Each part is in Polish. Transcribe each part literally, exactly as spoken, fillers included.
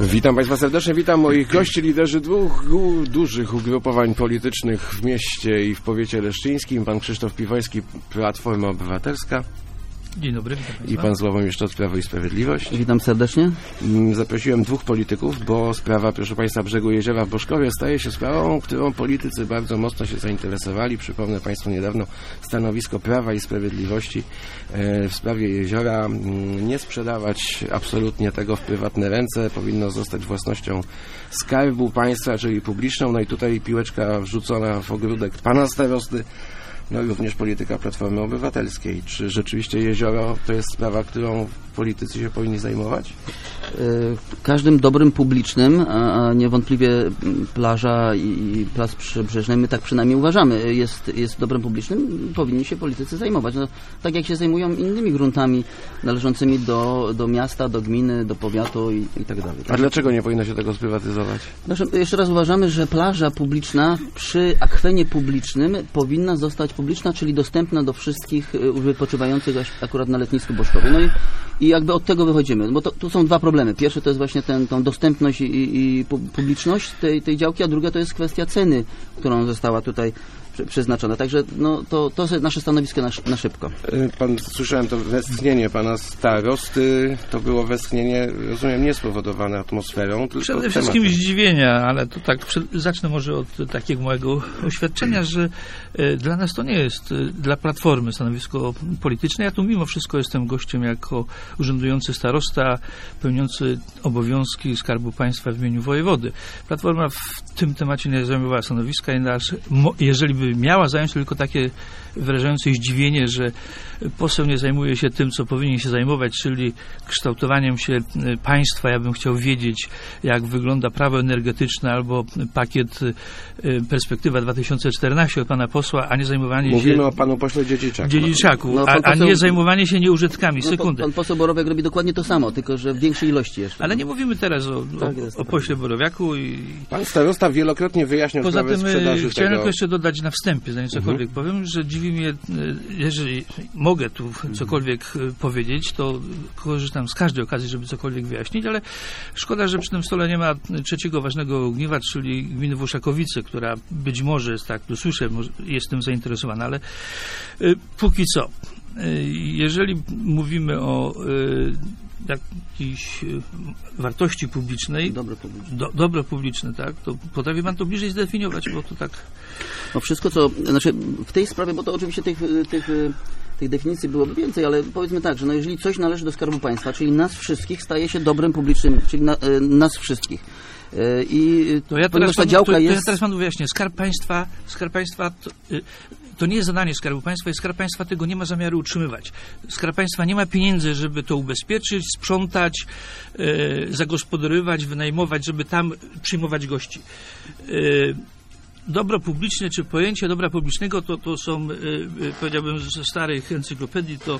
Witam Państwa serdecznie, witam moich gości, liderzy dwóch dużych ugrupowań politycznych w mieście i w powiecie leszczyńskim. Pan Krzysztof Piwoński, Platforma Obywatelska. Dzień dobry, witam Państwa. I pan Sławomir Sztot, Prawo i Sprawiedliwość. Witam serdecznie. Zaprosiłem dwóch polityków, bo sprawa, proszę Państwa, Brzegu Jeziora w Boszkowie staje się sprawą, którą politycy bardzo mocno się zainteresowali. Przypomnę Państwu niedawno stanowisko Prawa i Sprawiedliwości w sprawie jeziora. Nie sprzedawać absolutnie tego w prywatne ręce, powinno zostać własnością Skarbu Państwa, czyli publiczną. No i tutaj piłeczka wrzucona w ogródek pana starosty. No i również polityka Platformy Obywatelskiej. Czy rzeczywiście jezioro to jest sprawa, którą politycy się powinni zajmować? Każdym dobrym publicznym, a niewątpliwie plaża i plac przybrzeżny, my tak przynajmniej uważamy, jest, jest dobrem publicznym, powinni się politycy zajmować. No, tak jak się zajmują innymi gruntami należącymi do, do miasta, do gminy, do powiatu i, i tak dalej. A dlaczego nie powinno się tego sprywatyzować? Znaczy, jeszcze raz uważamy, że plaża publiczna przy akwenie publicznym powinna zostać publiczna, czyli dostępna do wszystkich wypoczywających akurat na letnisku Boszkowie. No i, i jakby od tego wychodzimy, bo to, tu są dwa problemy. Pierwszy to jest właśnie ten, tą dostępność i, i publiczność tej, tej działki, a druga to jest kwestia ceny, którą została tutaj przeznaczona. Także no, to, to jest nasze stanowisko na, na szybko. Pan, słyszałem to westchnienie pana starosty. To było westchnienie, rozumiem, niespowodowane atmosferą, tylko przede wszystkim zdziwienia, ale to tak, przed, zacznę może od takiego mojego oświadczenia, że e, dla nas to nie jest, e, dla Platformy stanowisko polityczne. Ja tu mimo wszystko jestem gościem jako urzędujący starosta, pełniący obowiązki Skarbu Państwa w imieniu wojewody. Platforma w tym temacie nie zajmowała stanowiska i nasz, mo, jeżeli by miała zająć, tylko takie wyrażające zdziwienie, że poseł nie zajmuje się tym, co powinien się zajmować, czyli kształtowaniem się państwa. Ja bym chciał wiedzieć, jak wygląda prawo energetyczne albo pakiet Perspektywa dwa tysiące czternaście od pana posła, a nie zajmowanie Mówimy się... Mówimy o panu pośle Dziedziczaku. Dziedziczaku, no, a, poseł, a nie zajmowanie się nieużytkami. No, Sekundę. Pan, pan poseł Borowiak robi dokładnie to samo, tylko że w większej ilości jeszcze. Ale nie mówimy teraz o, tak o, jest, o pośle Borowiaku. I... Pan starosta wielokrotnie wyjaśniał Poza sprawę tym sprzedaży chciałem tego... tylko jeszcze dodać na wstępie, zanim cokolwiek mhm. powiem, że dziwi mnie, jeżeli mogę tu cokolwiek powiedzieć, to korzystam z każdej okazji, żeby cokolwiek wyjaśnić, ale szkoda, że przy tym stole nie ma trzeciego ważnego ogniwa, czyli gminy Włoszakowice, która być może jest, tak tu słyszę, jest tym zainteresowana, ale y, póki co, y, jeżeli mówimy o y, jakiejś wartości publicznej, dobro publiczne. Do, dobro publiczne, tak, to potrafi pan to bliżej zdefiniować, bo to tak... No wszystko, co, znaczy w tej sprawie, bo to oczywiście tych, tych, tych definicji byłoby więcej, ale powiedzmy tak, że no jeżeli coś należy do Skarbu Państwa, czyli nas wszystkich, staje się dobrem publicznym, czyli na, nas wszystkich. I to ja ponieważ ta panu, działka to, to jest... ja teraz panu wyjaśnię. Skarb Państwa, Skarb Państwa to, to nie jest zadanie Skarbu Państwa i Skarb Państwa tego nie ma zamiaru utrzymywać. Skarb Państwa nie ma pieniędzy, żeby to ubezpieczyć, sprzątać, e, zagospodarowywać, wynajmować, żeby tam przyjmować gości. E, Dobro publiczne, czy pojęcie dobra publicznego, to, to są, e, powiedziałbym, ze starych encyklopedii, to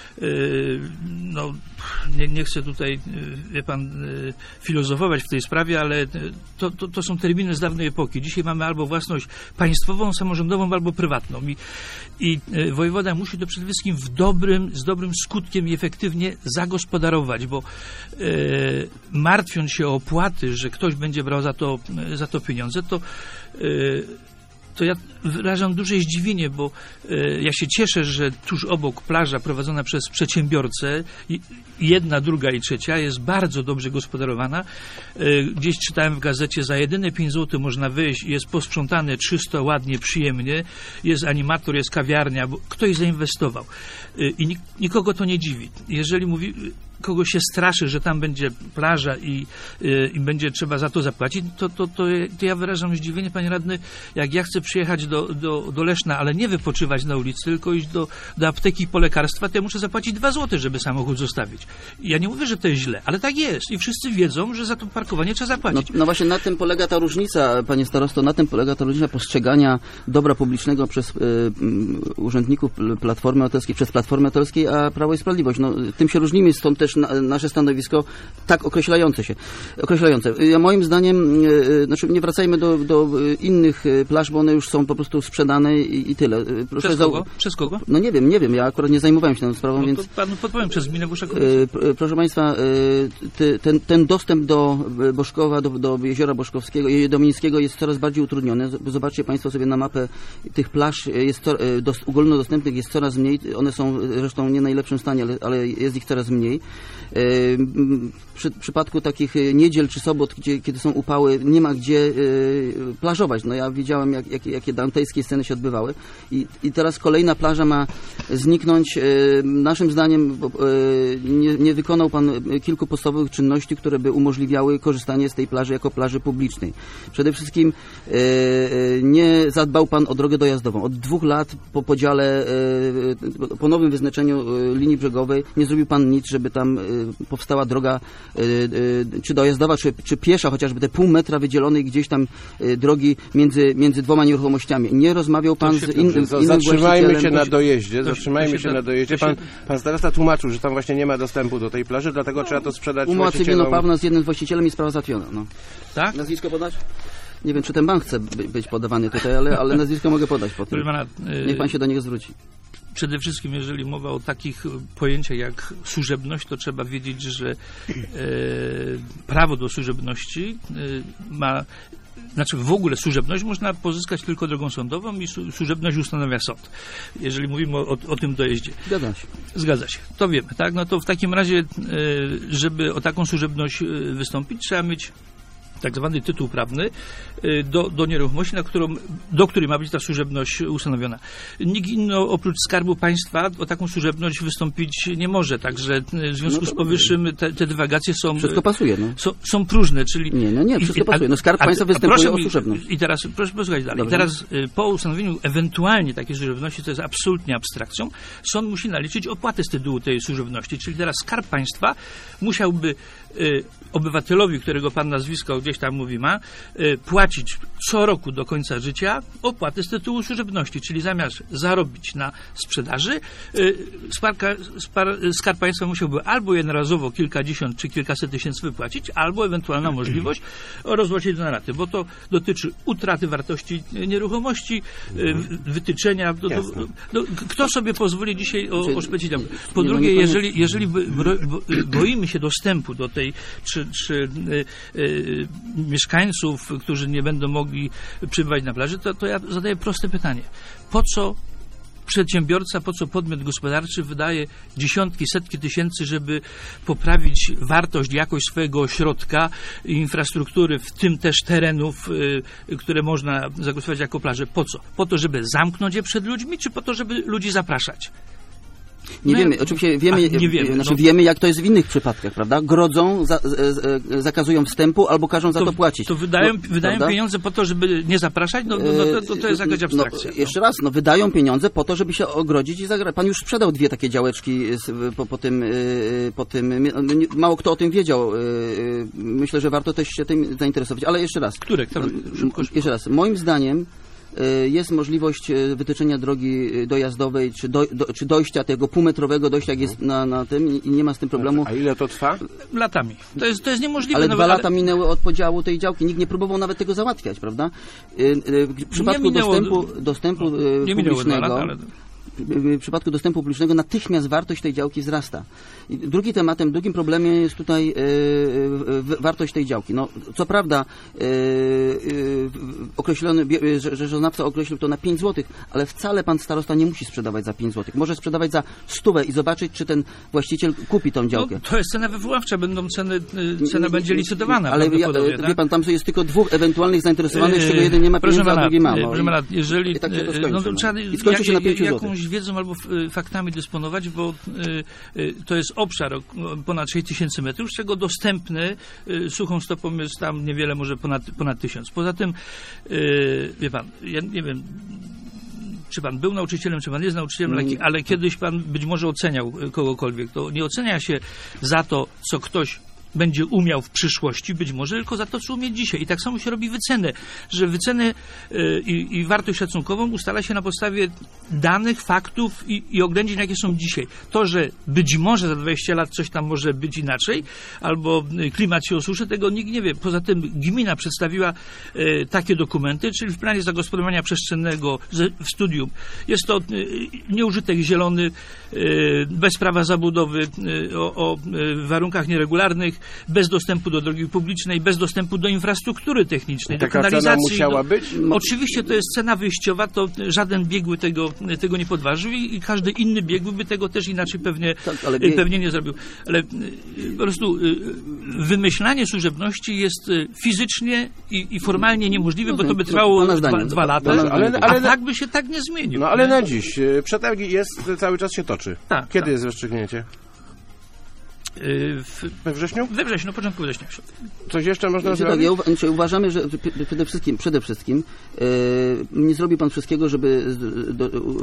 no, nie, nie chcę tutaj, wie pan, filozofować w tej sprawie, ale to, to, to są terminy z dawnej epoki. Dzisiaj mamy albo własność państwową, samorządową, albo prywatną. I, i wojewoda musi to przede wszystkim w dobrym, z dobrym skutkiem i efektywnie zagospodarować, bo e, martwiąc się o opłaty, że ktoś będzie brał za to, za to pieniądze, to e, to ja wyrażam duże zdziwienie, bo e, ja się cieszę, że tuż obok plaża prowadzona przez przedsiębiorcę, i, jedna, druga i trzecia, jest bardzo dobrze gospodarowana. E, gdzieś czytałem w gazecie, za jedyne pięć złotych można wyjść, jest posprzątane czysto, ładnie, przyjemnie, jest animator, jest kawiarnia, bo ktoś zainwestował. E, I nik, nikogo to nie dziwi. Jeżeli mówi... kogoś się straszy, że tam będzie plaża i, y, i będzie trzeba za to zapłacić, to, to, to, to ja wyrażam zdziwienie, panie radny, jak ja chcę przyjechać do, do, do Leszna, ale nie wypoczywać na ulicy, tylko iść do, do apteki po lekarstwa, to ja muszę zapłacić dwa złote, żeby samochód zostawić. Ja nie mówię, że to jest źle, ale tak jest i wszyscy wiedzą, że za to parkowanie trzeba zapłacić. No, no właśnie na tym polega ta różnica, panie starosto, na tym polega ta różnica postrzegania dobra publicznego przez y, urzędników Platformy Obywatelskiej, przez Platformę Obywatelską, a Prawo i Sprawiedliwość. No, tym się różnimy, stąd też też na, nasze stanowisko tak określające się. Określające. Ja, moim zdaniem, e, znaczy nie wracajmy do, do innych plaż, bo one już są po prostu sprzedane i, i tyle. Proszę Przez kogo? Przez kogo? No nie wiem, nie wiem, ja akurat nie zajmowałem się tą sprawą, no więc... To panu podpowiem, przez gminę Włoszakowice. E, proszę Państwa, e, ten, ten dostęp do Boszkowa, do, do jeziora Boszkowskiego, Domińskiego jest coraz bardziej utrudniony. Zobaczcie Państwo sobie na mapę tych plaż, jest to, do, ogólnodostępnych jest coraz mniej. One są zresztą nie w najlepszym stanie, ale, ale jest ich coraz mniej. Przy, w przypadku takich niedziel czy sobot, gdzie, kiedy są upały, nie ma gdzie plażować. No ja widziałem, jak, jak, jakie dantejskie sceny się odbywały. I, I teraz kolejna plaża ma zniknąć. Naszym zdaniem nie, nie wykonał Pan kilku podstawowych czynności, które by umożliwiały korzystanie z tej plaży jako plaży publicznej. Przede wszystkim nie zadbał Pan o drogę dojazdową. Od dwóch lat po podziale, po nowym wyznaczeniu linii brzegowej nie zrobił Pan nic, żeby tam powstała droga czy dojazdowa, czy, czy piesza, chociażby te pół metra wydzielonej gdzieś tam drogi między, między dwoma nieruchomościami. Nie rozmawiał Pan z innym Zatrzymajmy się na dojeździe, zatrzymajmy się na dojeździe. Pan, pan starosta tłumaczył, że tam właśnie nie ma dostępu do tej plaży, dlatego no, trzeba to sprzedać umowa właścicielom. cywilnoprawna z jednym z właścicielem i sprawa załatwiona. No. Tak? Nazwisko podać? Nie wiem, czy ten bank chce by, być podawany tutaj, ale, ale nazwisko mogę podać po tym. Niech Pan się do niego zwróci. Przede wszystkim, jeżeli mowa o takich pojęciach jak służebność, to trzeba wiedzieć, że e, prawo do służebności e, ma, znaczy w ogóle służebność można pozyskać tylko drogą sądową i su, służebność ustanawia sąd. Jeżeli mówimy o, o tym dojeździe. Zgadza się. Zgadza się. To wiemy, tak? No to w takim razie, e, żeby o taką służebność wystąpić, trzeba mieć tak zwany tytuł prawny do, do nieruchomości, na którą, do której ma być ta służebność ustanowiona. Nikt inny oprócz Skarbu Państwa o taką służebność wystąpić nie może, także w związku no z powyższym te, te dywagacje są... Wszystko pasuje, no. Są, są próżne, czyli... Nie, no nie, wszystko i, pasuje. No Skarb a, Państwa a, występuje proszę, o służebność. I teraz, proszę posłuchać dalej. Dobrze. Teraz po ustanowieniu ewentualnie takiej służebności, to jest absolutnie abstrakcją, sąd musi naliczyć opłatę z tytułu tej służebności, czyli teraz Skarb Państwa musiałby y, obywatelowi, którego Pan nazwisko gdzieś tam mówi ma, y, płacić co roku do końca życia opłatę z tytułu służebności, czyli zamiast zarobić na sprzedaży, y, sparka, spar, Skarb Państwa musiałby albo jednorazowo kilkadziesiąt czy kilkaset tysięcy wypłacić, albo ewentualna możliwość rozłożyć na raty, bo to dotyczy utraty wartości nieruchomości, y, wytyczenia. Do, do, do, do, kto sobie pozwoli dzisiaj o, o szpecić? Po drugie, jeżeli, jeżeli boimy się dostępu do tej czy, czy y, y, mieszkańców, którzy nie będą mogli przybywać na plaży, to, to ja zadaję proste pytanie. Po co przedsiębiorca, po co podmiot gospodarczy wydaje dziesiątki, setki tysięcy, żeby poprawić wartość, jakość swojego ośrodka, infrastruktury, w tym też terenów, y, które można zagospodarować jako plaże? Po co? Po to, żeby zamknąć je przed ludźmi, czy po to, żeby ludzi zapraszać? Nie no, wiemy, oczywiście wiemy, a, nie wiemy, znaczy no. wiemy, jak to jest w innych przypadkach, prawda? Grodzą, za, z, zakazują wstępu albo każą za to, to płacić. To wydają, no, wydają pieniądze po to, żeby nie zapraszać? No, no to, to, to jest jakaś abstrakcja. No, jeszcze raz, no wydają pieniądze po to, żeby się ogrodzić i zagrać. Pan już sprzedał dwie takie działeczki po, po, tym, po tym, mało kto o tym wiedział. Myślę, że warto też się tym zainteresować. Ale jeszcze raz. Które? Które? Szybko, szybko. Jeszcze raz. Moim zdaniem jest możliwość wytyczenia drogi dojazdowej, czy, do, do, czy dojścia tego półmetrowego dojścia, jak jest na, na tym i nie ma z tym problemu. A ile to trwa? Latami. To jest, to jest niemożliwe. Ale no, dwa ale... lata minęły od podziału tej działki. Nikt nie próbował nawet tego załatwiać, prawda? W przypadku minęło, dostępu, dostępu nie publicznego... Lata, ale... W przypadku dostępu publicznego natychmiast wartość tej działki wzrasta. I drugi tematem, drugim problemem jest tutaj e, e, wartość tej działki. No, co prawda e, e, określony, że rzeczoznawca określił to na pięć złotych, ale wcale pan starosta nie musi sprzedawać za pięć złotych. Może sprzedawać za stówę i zobaczyć, czy ten właściciel kupi tą działkę. No, to jest cena wywoławcza, będą ceny, cena będzie licytowana. Ale ja, wie pan, tam jest tylko dwóch ewentualnych zainteresowanych, z czego jeden nie ma pieniędzy, a drugi ma. Proszę pana, jeżeli... I tak się to skończy. No, to trzeba, I skończy się na pięć złotych. Jakąś wiedzą albo faktami dysponować, bo y, y, to jest obszar o ponad sześć tysięcy metrów, z czego dostępny y, suchą stopą jest tam niewiele, może ponad, ponad tysiąc. Poza tym, y, wie pan, ja nie wiem, czy pan był nauczycielem, czy pan jest nauczycielem, ale, ale kiedyś pan być może oceniał kogokolwiek. To nie ocenia się za to, co ktoś będzie umiał w przyszłości, być może tylko za to, co umie dzisiaj. I tak samo się robi wycenę, że wycenę y, i, i wartość szacunkową ustala się na podstawie danych, faktów i, i oględzin, jakie są dzisiaj. To, że być może za dwadzieścia lat coś tam może być inaczej, albo klimat się osuszy, tego nikt nie wie. Poza tym gmina przedstawiła y, takie dokumenty, czyli w planie zagospodarowania przestrzennego w studium. Jest to y, nieużytek zielony, y, bez prawa zabudowy, y, o, o y, warunkach nieregularnych, bez dostępu do drogi publicznej, bez dostępu do infrastruktury technicznej, Taka do kanalizacji. cena musiała do... być? Oczywiście to jest cena wyjściowa, to żaden biegły tego, tego nie podważył i, i każdy inny biegły by tego też inaczej pewnie, tak, ale... pewnie nie zrobił. Ale po prostu wymyślanie służebności jest fizycznie i, i formalnie niemożliwe, no, bo to by trwało no, dwa, dwa lata, ale, ale, ale, a tak by się tak nie zmienił. No ale nie? na dziś przetargi jest, cały czas się toczy. Tak, Kiedy tak. jest rozstrzygnięcie? W, we wrześniu? We wrześniu, na początku września. Coś jeszcze można znaczy, zrobić? Tak, ja uwa- uważamy, że przede wszystkim, przede wszystkim e, nie zrobił pan wszystkiego, żeby do,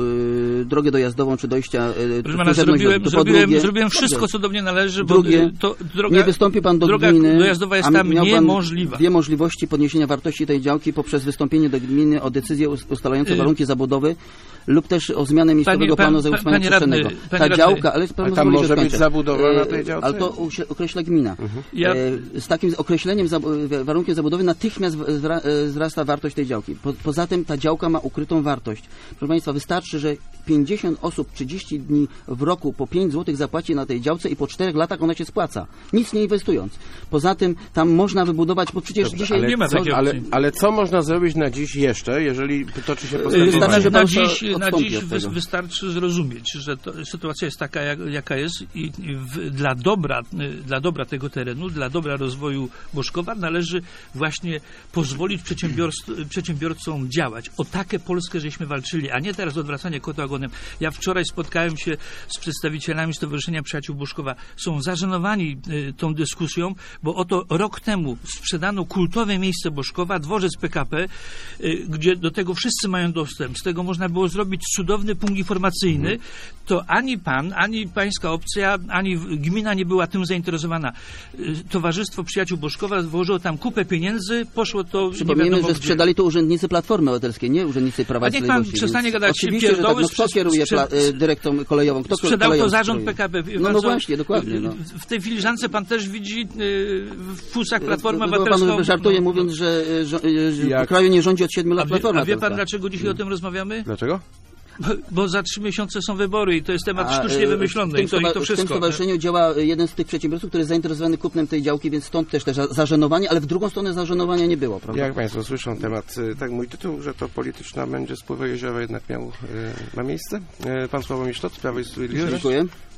e, drogę dojazdową czy dojścia e, Proszę pana, zrobiłem, do, zrobiłem, drugie, zrobiłem wszystko, co do mnie należy, bo drugie, to droga, nie wystąpił pan do droga gminy, dojazdowa jest a tam miał pan niemożliwa. dwie możliwości podniesienia wartości tej działki poprzez wystąpienie do gminy o decyzję ustalającą Y- warunki zabudowy lub też o zmianę miejscowego Panie- planu pan- zagospodarowania panie radny, przestrzennego. panie Ta radny, działka, ale, ale tam może być zabudowa na E, tej działce? Ale to usie- określa gmina. Mhm. Ja- E, z takim określeniem zab- warunkiem zabudowy natychmiast wzra- wzrasta wartość tej działki. Po, poza tym ta działka ma ukrytą wartość. Proszę Państwa, wystarczy, że pięćdziesiąt osób trzydzieści dni w roku po pięć złotych zapłaci na tej działce i po czterech latach ona się spłaca. Nic nie inwestując. Poza tym tam można wybudować, bo przecież Dobrze, dzisiaj... ale nie ma co, takiej ale, opcji. ale co można zrobić na dziś jeszcze, jeżeli toczy się Na, Wystarczy, postępowanie? że na pan dziś, na odstąpi dziś od wy, tego. wystarczy zrozumieć, że to, sytuacja jest taka, jak, jaka jest i, i w, dla, dobra, y, dla dobra tego terenu, dla dobra rozwoju Boszkowa należy właśnie pozwolić przedsiębiorstw- przedsiębiorcom działać. O takie Polskę żeśmy walczyli, a nie teraz odwracanie kota ogonem. Ja wczoraj spotkałem się z przedstawicielami Stowarzyszenia Przyjaciół Boszkowa. Są zażenowani y, tą dyskusją, bo oto rok temu sprzedano kultowe miejsce Boszkowa, dworzec P K P, y, gdzie do tego wszyscy mają dostęp. Z tego można było zrobić cudowny punkt informacyjny. To ani pan, ani pańska opcja, ani gmina nie była tym zainteresowana. Y, Towarzystwo Przyjaciół Boszkowa włożyło tam kupę pieniędzy, poszło to nie Przypomnijmy, wiadomo że gdzie. sprzedali to urzędnicy Platformy Obywatelskiej, nie urzędnicy Prawa A i niech pan Sprawiedliwości. przestanie więc gadać oczywiście, że tak. pierdoły, No, kto sprze- kieruje sprze- pla- y, dyrektorą kolejową? Kto Sprzedał koleją to zarząd kieruje? P K P. Wie No, pan no co? właśnie, dokładnie. No. W tej filiżance pan też widzi y, w fusach Platformy No, Obywatelską. Pan żartuje, no, mówiąc, że, że, że Jak? w kraju nie rządzi od siedmiu A lat wie, Platforma a wie pan, Obywatelska. dlaczego dzisiaj o tym rozmawiamy? Dlaczego? Bo, bo za trzy miesiące są wybory i to jest temat A, sztucznie e, wymyślony w tym i to, i stowa- to W tym wszystko. stowarzyszeniu działa jeden z tych przedsiębiorców, który jest zainteresowany kupnem tej działki, więc stąd też też zażenowanie, ale w drugą stronę zażenowania nie było, prawda? Jak Państwo słyszą temat, y, tak mój tytuł, że to polityczna będzie spływu jeziora jednak miał, y, ma miejsce. Y, Pan Sławomir Sztot, Prawo i Sprawiedliwość. Dziękuję.